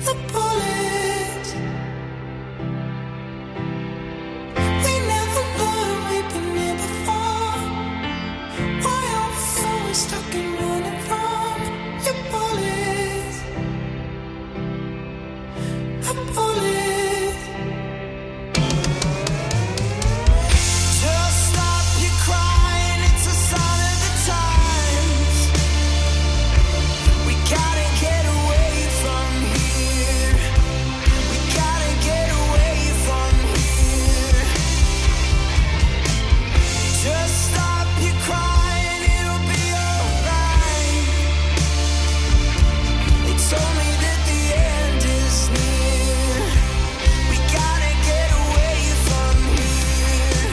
the bullets. We never learned, we've been here before. Why are we always stuck in running from your bullets? The bullets. Just stop your crying, it's a sign of the times. We gotta get away from here. We gotta get away from here. Just stop your crying, it'll be alright. They told me that the end is near. We gotta get away from here.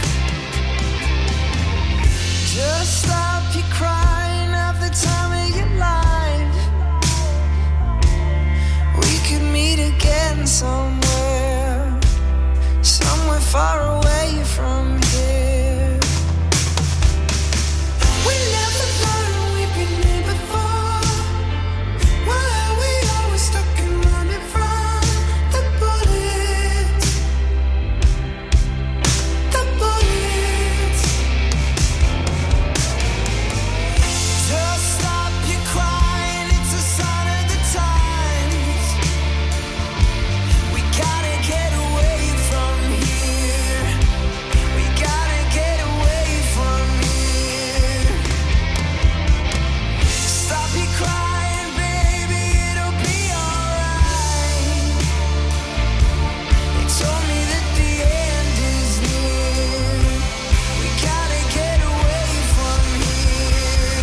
Just stop your crying, have the time of your life. We could meet again somewhere, somewhere far away from here. We never learned, we've been here before. Why are we always stuck and running from the bullets? The bullets. Just stop your crying, it's a sign of the times. We gotta get away from here. We gotta get away from here. Stop your crying, baby, it'll be alright. They told me that the end is near. We gotta get away from here.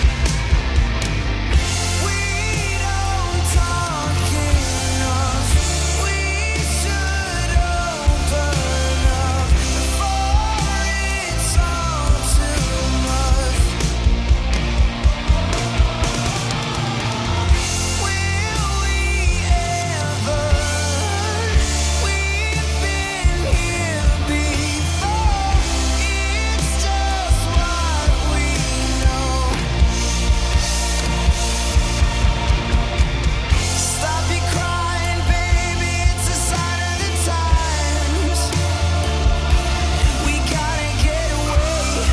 We don't talk enough. We should open up before it's all too much. Will we ever? We've been here before. It's just what we know. Stop your crying, baby, it's a sign of the times. We gotta get away.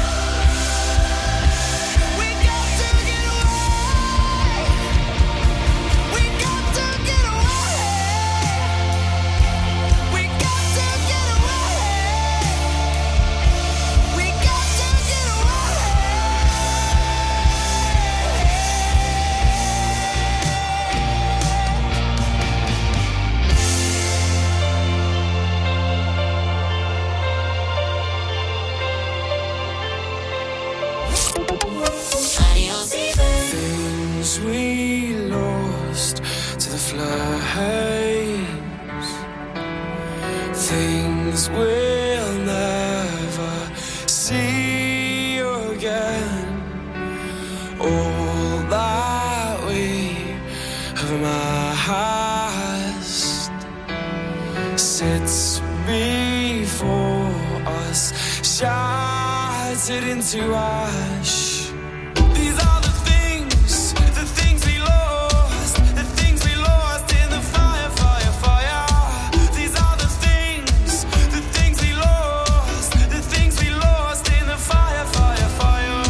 We got to get away. We got to get away. We got to get away. We got to get away. Things we lost to the flames, things we'll never see again. All that we have amassed sits before us, shattered into ash. These are the things we lost, the things we lost in the fire, fire, fire. These are the things we lost, the things we lost in the fire, fire, fire.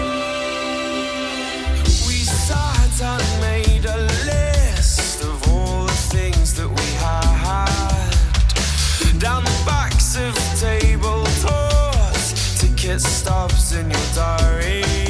We sat down and made a list of all the things that we had down the backs of table tours, ticket stubs in your diary.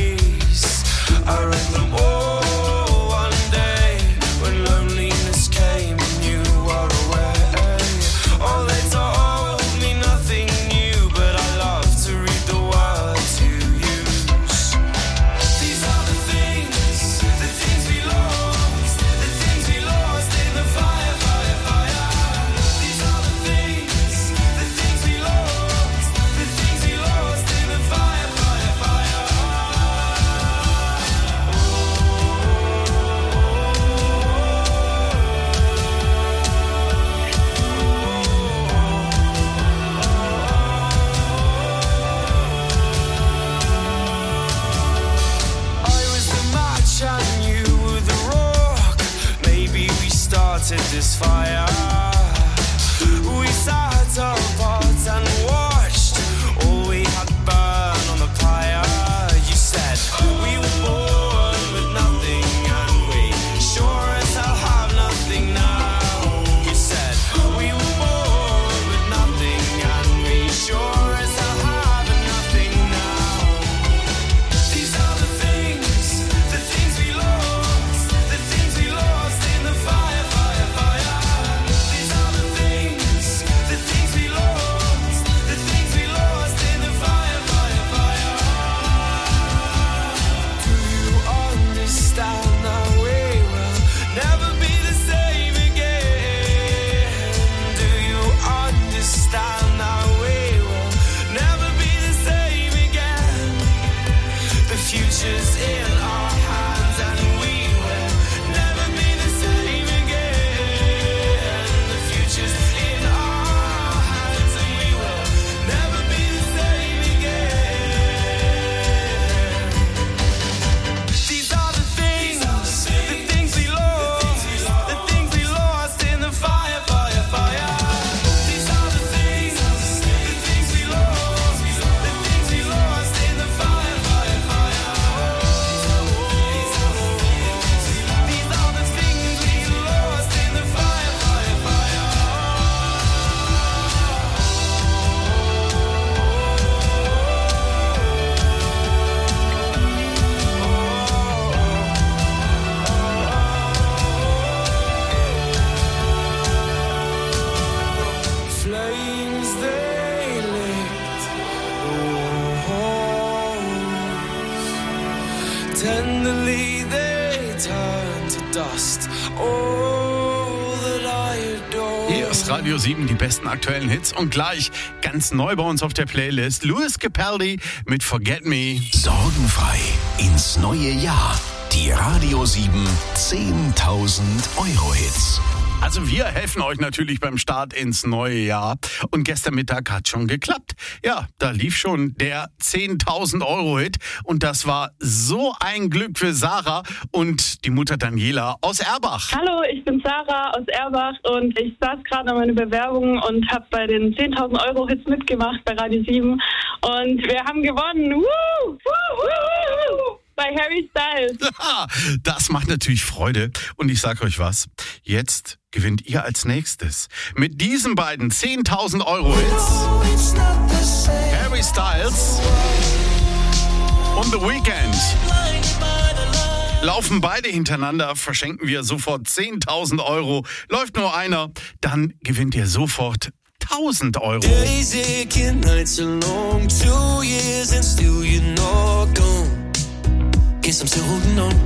lost all that I adore. Hier ist Radio 7, die besten aktuellen Hits. Und gleich ganz neu bei uns auf der Playlist Lewis Capaldi mit Forget Me. Sorgenfrei ins neue Jahr. Die Radio 7 10.000 Euro Hits. Also wir helfen euch natürlich beim Start ins neue Jahr. Und gestern Mittag hat schon geklappt. Ja, da lief schon der 10.000 Euro Hit. Und das war so ein Glück für Sarah und die Mutter Daniela aus Erbach. Hallo, ich bin Sarah aus Erbach und ich saß gerade an meiner Bewerbung und habe bei den 10.000 Euro Hits mitgemacht bei Radio 7. Und wir haben gewonnen. Woo! Woo! Woo! Bei Harry Styles. Das macht natürlich Freude. Und ich sag euch was, jetzt gewinnt ihr als nächstes mit diesen beiden 10.000 Euro Hits. Harry Styles und The Weeknd. Laufen beide hintereinander, verschenken wir sofort 10.000 Euro. Läuft nur einer, dann gewinnt ihr sofort 1.000 Euro. Days aching, nights are long, 2 years and still you're not gone. Guess I'm still holding on.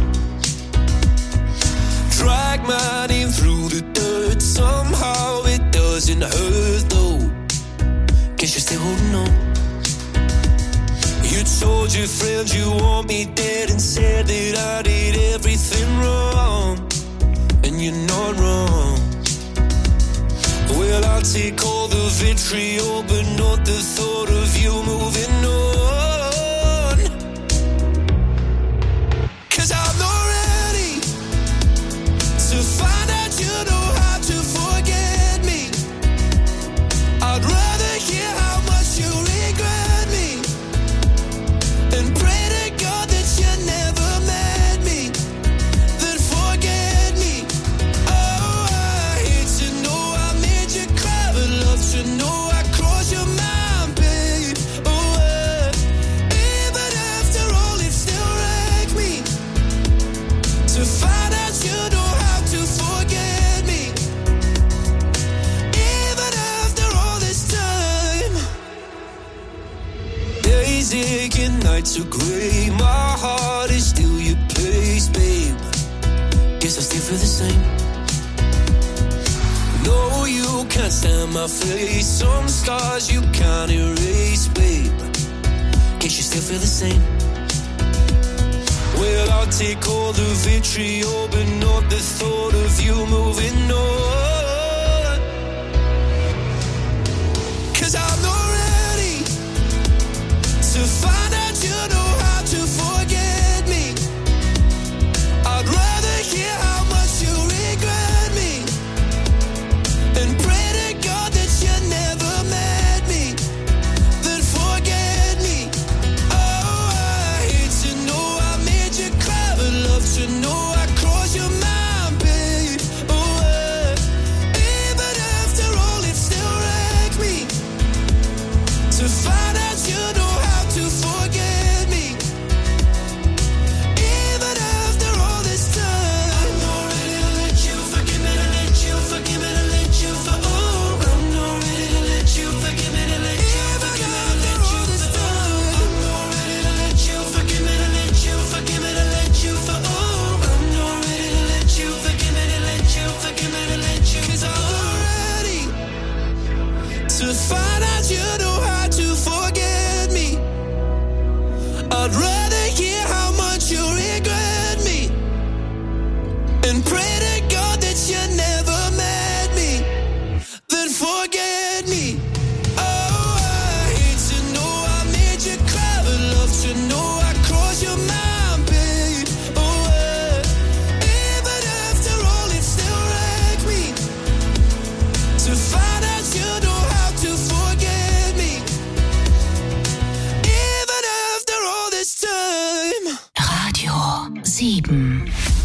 Drag my name through the dirt. Somehow it doesn't hurt though. Guess you're still holding on. You told your friends you want me dead and said that I did everything wrong. And you're not wrong. Well, I'll take all the vitriol, but not the thought of you moving on. 'Cause I'm not ready to find out you know how to forget me. I'd rather hear how much you regret me and pray to God that you never met me, then forget me. Oh, I hate to know I made you cry, but love to know I crossed your mind, babe. Oh, even after all it still wrecked me to find out you know how to forget me, even after all this time. Days aching, nights are grey, my heart is still your place, babe. Guess I still feel the same. No, you can't stand my face, some scars you can't erase, babe. Guess you still feel the same. Well, I'll take all the vitriol, but not the thought of you moving on. 'Cause I'm not ready to find out you know how to forget me. I'd rather hear how much you regret me and pray to God that you never met me, then forget me. Oh, I hate to know I made you cry, but love to know I crossed your mind, babe. Oh, even after all it still wrecked me to find out you know how to forget me, even after all this time. I'm not ready to let you forgive me, to let you forgive me, to let you oh, I'm not ready to let you forgive me, to let you forgive me, to let you I'm not ready to let you forgive me, to let you forgive me, to let you oh, I'm not ready to let you forgive me, to let you forgive me, to let you 'cause I'm not ready to find out you know how to forget me. I'd rather hear how much you regret me and pray to God that you never met me, then forget me. Oh, I hate to know I made you cry, but love to know I crossed your mind, babe. Oh, even after all it still wrecked me to find out you know how to forget me, even after all this time. Radio 7.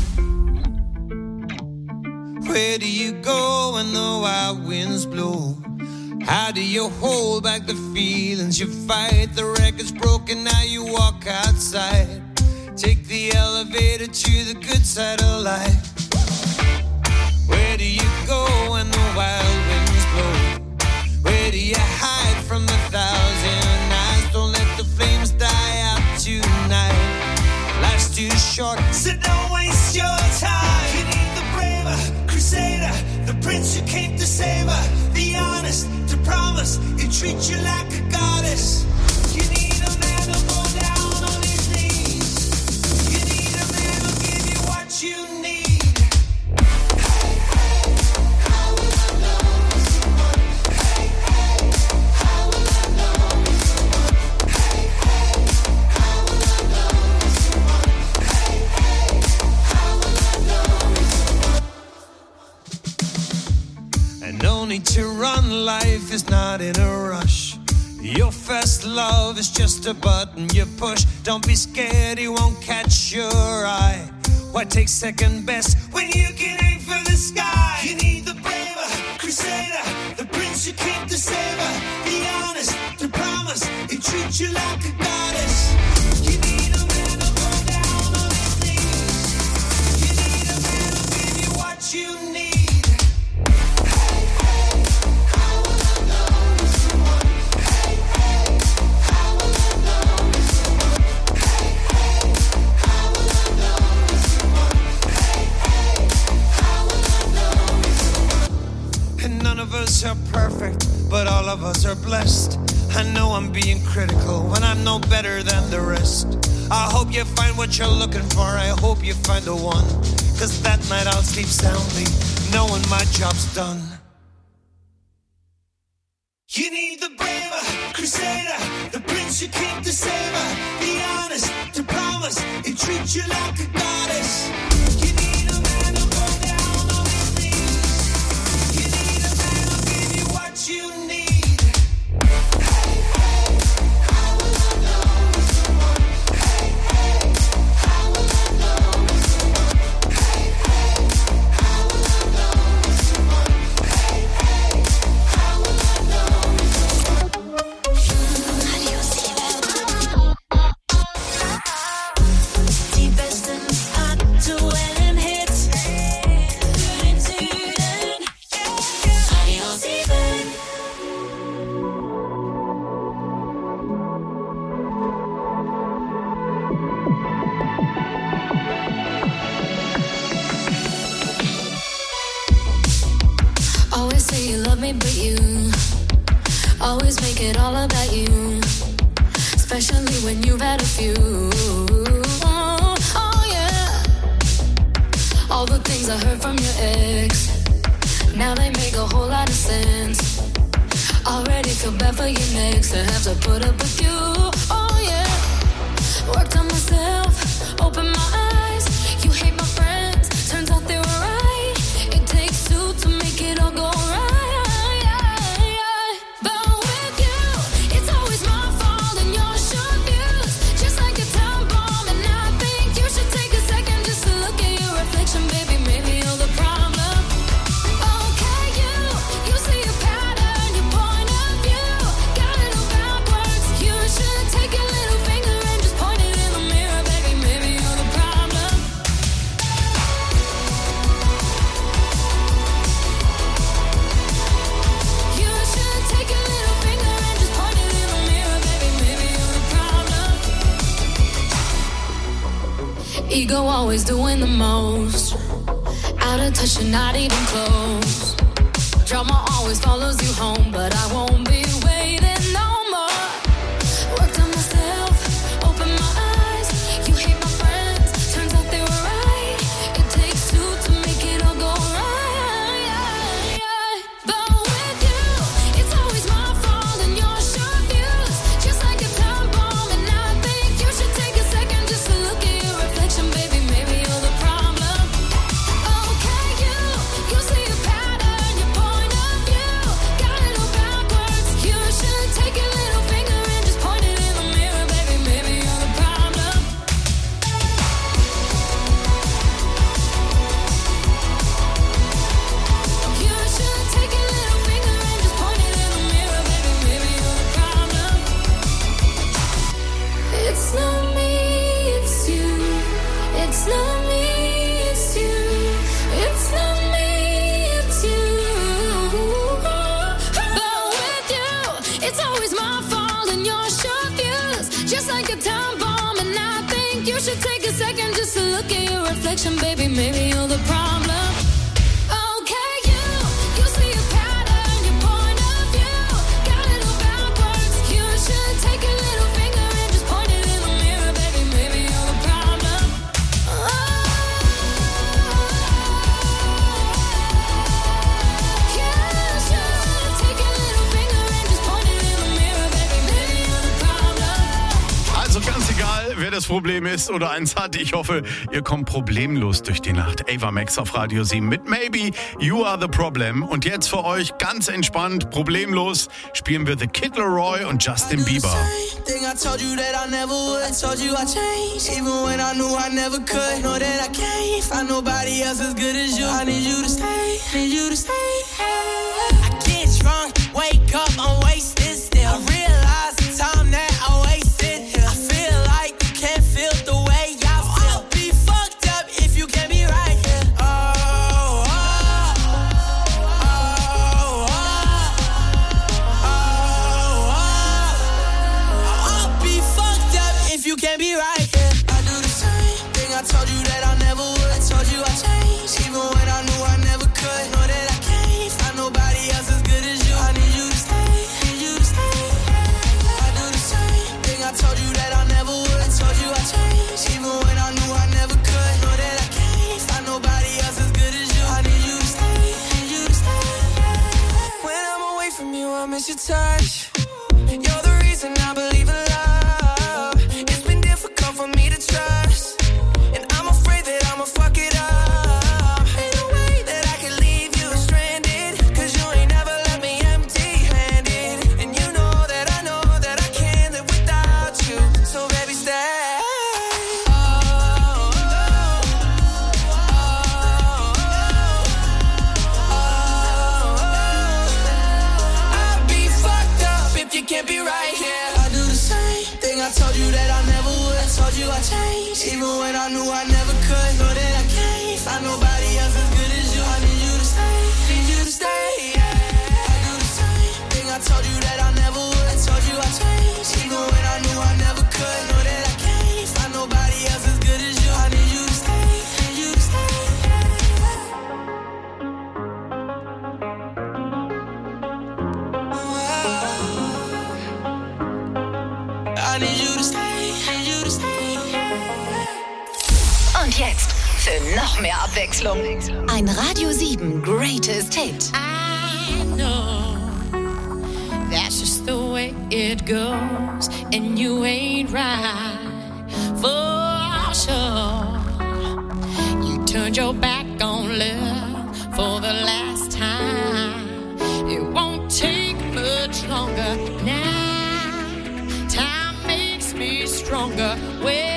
Where do you go when the wild winds blow? How do you hold back the feelings you fight? The record's broken, now you walk outside. Take the elevator to the good side of life. Where do you go when the wild winds blow? Where do you hide from the thousand eyes? Don't let the flames die out tonight. Life's too short, so don't waste your time. You need the treat you like a goddess. You need a man to go down on his knees. You need a man to give you what you need. Hey, hey, how will I know someone? Hey, hey, how will I know someone? Hey, hey, how will I know someone? Hey, hey, how will I know someone? And no need to run, life is not in a rush. Your first love is just a button you push. Don't be scared, he won't catch your eye. Why take second best when you can aim for the sky? You need the braver crusader, the prince you keep the saver. Be honest, to promise, he treats you like a goddess. You need a man to go down on his knees. You need a man to give you what you need. None of us are perfect, but all of us are blessed. I know I'm being critical when I'm no better than the rest. I hope you find what you're looking for, I hope you find the one. Cause that night I'll sleep soundly, knowing my job's done. You need the braver crusader, the prince you keep the saver. Be honest, to promise, he treats you like a goddess. You need a man to go down on his knees. You need a man to give you what you need. Hey, hey, how will I know someone? Hey, hey, how will I know someone? Hey, hey, how will I know someone? Hey, hey, how will I know Die besten aktuellen Hits. Süden, Süden. Radio 7. Always say you love me, but you always make it all about you. Especially when you've had a few. Oh yeah. All the things I heard from your ex, now they make a whole lot of sense. Already feel bad for your next to have to put up with you. Oh yeah. Worked on myself, open my eyes. You hate my friends, turns out they were right. It takes two to make it all go right. But with you, it's always my fault and your short views. Just like a time bomb, and I think you should take a second just to look at your reflection, baby. Maybe you're the problem. Okay, you see a pattern, your point of view. Got it all backwards. You should take your little finger and just point it in the mirror, baby. Maybe you're the problem. You should take your little finger and just point it in the mirror, baby. Maybe you're the problem. Ego always doing the most. Out of touch, you're not even close. Drama always follows you home, but I won't be waiting no more. Worked on myself, open my eyes. You hate my friends, turns out they were right. It takes two to make it all go right. But with you, it's always my fault and your short views. Just like a time bomb, and I think you should take a second just to look at your reflection, baby. Maybe you're the problem. Okay, you see a pattern, your point of view. Got it all backwards. You should take your little finger and just point it in the mirror, baby. Maybe you're the problem. You should take your little finger and just point it in the mirror, baby. Maybe you're the problem. It's not me, it's you. It's not me, it's you. It's not me, it's you. But with you, it's always my fault and your short views. Just like a time bomb, and I think you should take a second just to look at your reflection, baby. Maybe you're the problem. Okay, you see a pattern, your point of view. Got it all das Problem ist oder eins hat. Ich hoffe, ihr kommt problemlos durch die Nacht. Ava Max auf Radio 7 mit Maybe You Are The Problem. Und jetzt für euch ganz entspannt, problemlos, spielen wir The Kid Laroi und Justin Bieber. Wake up, I'm wasted still. I realize the time that I wasted here. I feel like you can't feel the way I feel. I'll be fucked up if you can't be right here. I'll be fucked up if you can't be right here. I do the same thing I told you that I never would. I told you I changed, even when I knew I never could. Know that I can't find nobody else as good as you. I need you to stay, need you to stay. I do the same thing I told you that I never would. I told you I changed, even when I knew I never could. Know that I can't find nobody else as good as you. I need you to stay, need you to stay. When I'm away from you, I miss your touch. You're the reason I believe in love. It's been difficult for me to trust, and I'm afraid that I'ma fuck it up. Ain't no way that I can leave you stranded, 'cause you ain't never left me empty-handed. And you know that I can't live without you. So baby, stay. I'll be fucked up if you can't be right here. I do the same thing I told you that I never would. I told you I changed, even when I knew I never could. Know that I can't find nobody else as good as you. I need you to stay, need you to stay. I do the same thing I told you that I never would. I told you I changed, even when I knew I never could. Know that I can't find nobody else as good as you. I need you to stay, need you to stay. I need you to stay, need you to stay. Und jetzt für noch mehr Abwechslung. Ein Radio 7 Greatest Hit. I know that's just the way it goes, and you ain't right for sure. You turned your back on love for the last time. It won't take much longer now. Time makes me stronger. Well,